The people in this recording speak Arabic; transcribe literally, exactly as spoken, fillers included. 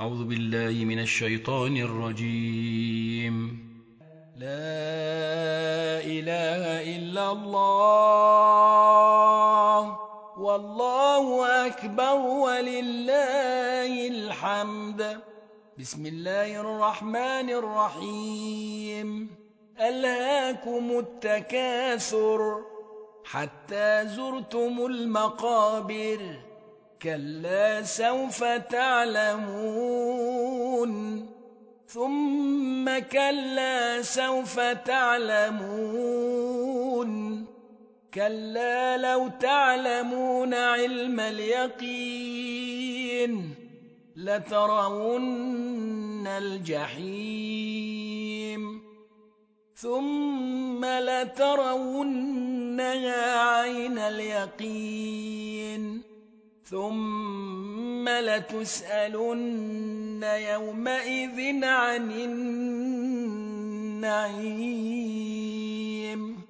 أعوذ بالله من الشيطان الرجيم. لا إله إلا الله والله أكبر ولله الحمد. بسم الله الرحمن الرحيم. ألهاكم التكاثر حتى زرتم المقابر، كلا سوف تعلمون ثم كلا سوف تعلمون كلا لو تعلمون علم اليقين لترون الجحيم ثم لترونها عين اليقين ثم لتسألن يومئذ عن النعيم.